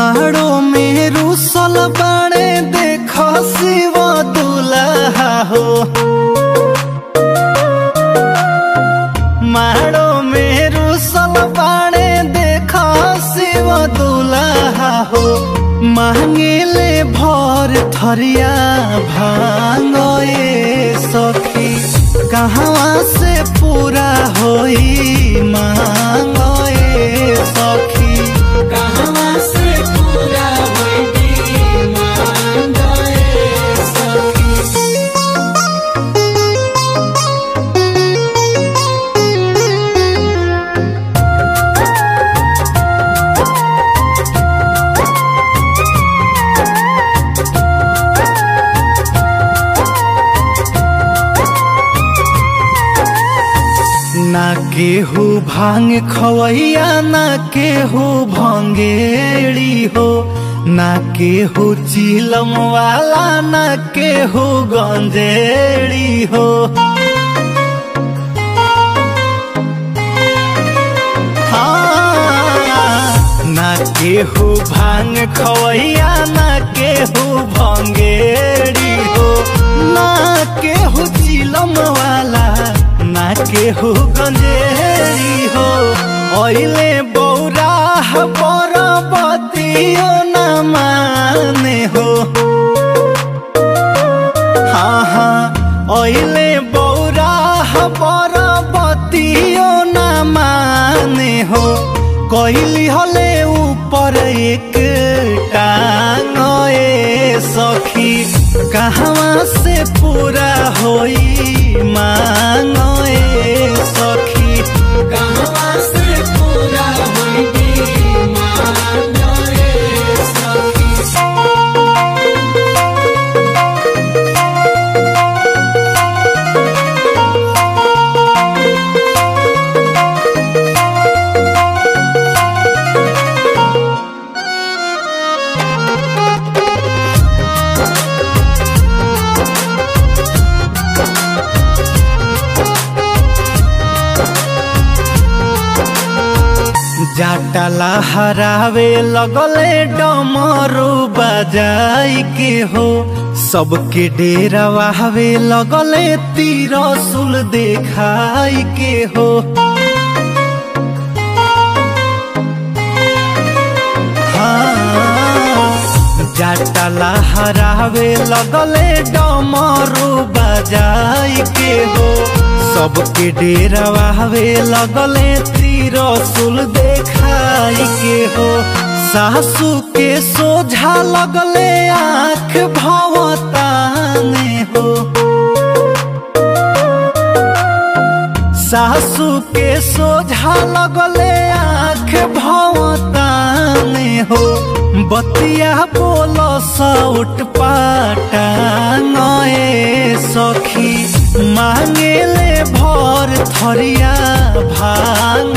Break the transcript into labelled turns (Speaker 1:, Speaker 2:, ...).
Speaker 1: मारो में रुसल बाड़े देख शिव दुल्हा हो। मारो में रुसल बाड़े देख शिव दुल्हा हो। मांगेले भर थरिया भांग ए सखी कहवा से पूरा होई मांग ए सखी कहवा से पूरा होई मांग ए सखी। ना केहू भांग खवैया ना केहू भंगेड़ी हो। ना केहू चिलम वाला ना केहू गंजेड़ी हो। ना केहू भांग खवैया ना केहू भंगेड़ी हो। ना केहू चिलम वाला ना केहू गंजेड़ी हो। ओइले बौरा परबतियो न माने हो। हाँ हाँ ओइले बौरा परबतियो न माने हो। कोइली हले ऊपर एक टांग ए सखी कहवा से पूरा होई मांग ए सखी कहवा से पूरा होई मांग ए सखी। जाटला हरावे लगले डमरू बजाई के हो। सबके डेरा वाहवे लगले तिरसुल देखाई के हो। जाटला हरावे लगले डमरू बजाई के हो। सबके डेरा वाहवे लगले तिरसुल देखाई के हो। सासू के सोझा लगले आँख भवताने हो। सासू के सोझा लगले आँख भवताने हो। बतिया बोल सौट पाटांग ए सखी मांगेले भर थरिया भांग